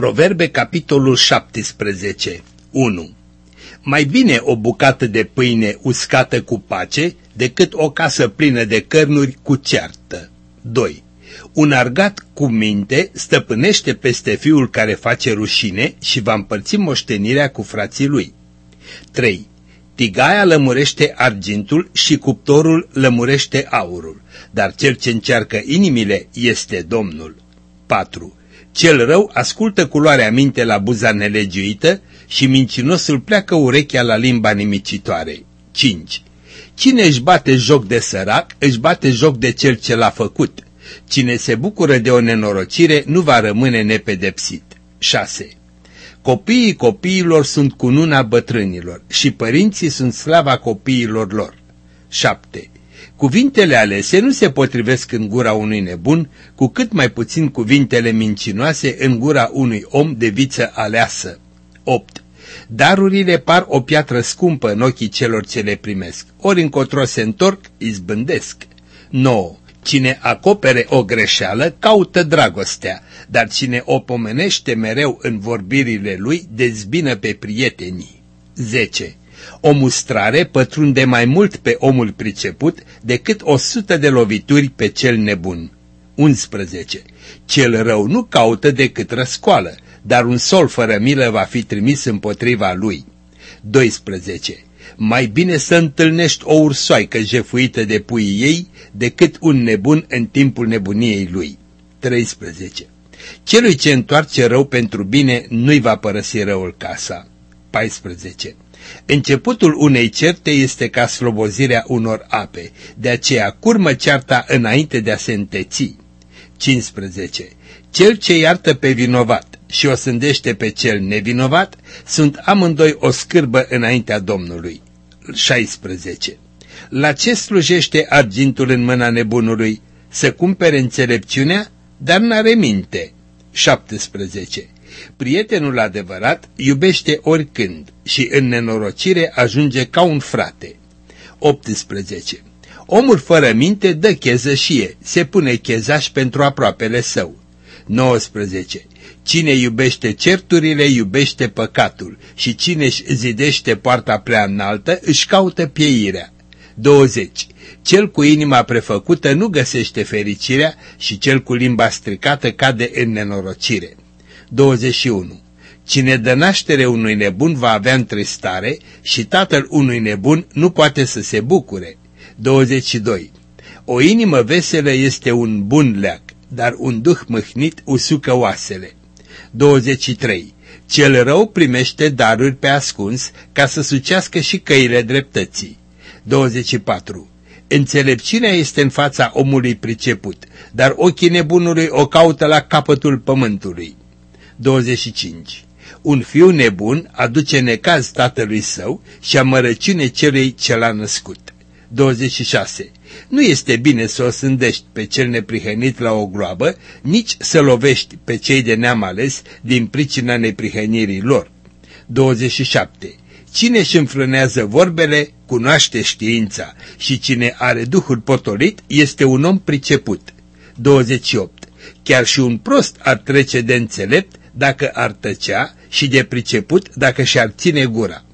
Proverbe, capitolul 17, 1. Mai bine o bucată de pâine uscată cu pace decât o casă plină de cărnuri cu ceartă. 2. Un argat cu minte stăpânește peste fiul care face rușine și va împărți moștenirea cu frații lui. 3. Tigaia lămurește argintul și cuptorul lămurește aurul, dar cel ce încearcă inimile este Domnul. 4. Cel rău ascultă cu luarea minte la buza nelegiuită și mincinosul pleacă urechea la limba nimicitoare. 5. Cine își bate joc de sărac, își bate joc de cel ce l-a făcut. Cine se bucură de o nenorocire nu va rămâne nepedepsit. 6. Copiii copiilor sunt cununa bătrânilor și părinții sunt slava copiilor lor. 7. Cuvintele alese nu se potrivesc în gura unui nebun, cu cât mai puțin cuvintele mincinoase în gura unui om de viță aleasă. 8. Darurile par o piatră scumpă în ochii celor ce le primesc, ori încotro se întorc, izbândesc. 9. Cine acopere o greșeală caută dragostea, dar cine o pomenește mereu în vorbirile lui dezbină pe prietenii. 10. O mustrare pătrunde mai mult pe omul priceput decât 100 de lovituri pe cel nebun. 11. Cel rău nu caută decât răscoală, dar un sol fără milă va fi trimis împotriva lui. 12. Mai bine să întâlnești o ursoaică jefuită de puii ei decât un nebun în timpul nebuniei lui. 13. Celui ce întoarce rău pentru bine nu-i va părăsi răul casa. 14. Începutul unei certe este ca slobozirea unor ape, de aceea curmă cearta înainte de a se înteți. 15. Cel ce iartă pe vinovat și o sândește pe cel nevinovat sunt amândoi o scârbă înaintea Domnului. 16. La ce slujește argintul în mâna nebunului? Să cumpere înțelepciunea, dar n-are minte. 17. Prietenul adevărat iubește oricând și în nenorocire ajunge ca un frate. 18. Omul fără minte dă chezășie, se pune chezaș pentru aproapele său. 19. Cine iubește certurile, iubește păcatul și cine își zidește poarta prea înaltă, își caută pieirea. 20. Cel cu inima prefăcută nu găsește fericirea și cel cu limba stricată cade în nenorocire. 21. Cine dă naștere unui nebun va avea întristare și tatăl unui nebun nu poate să se bucure. 22. O inimă veselă este un bun leac, dar un duh mâhnit usucă oasele. 23. Cel rău primește daruri pe ascuns ca să sucească și căile dreptății. 24. Înțelepciunea este în fața omului priceput, dar ochii nebunului o caută la capătul pământului. 25. Un fiu nebun aduce necaz tatălui său și amărăciune celui ce l-a născut. 26. Nu este bine să o sândești pe cel neprihănit la o gloabă, nici să lovești pe cei de neam ales din pricina neprihănirii lor. 27. Cine își înfrânează vorbele, cunoaște știința și cine are duhul potolit este un om priceput. 28. Chiar și un prost ar trece de înțelept dacă ar tăcea și de priceput dacă și-ar ține gura.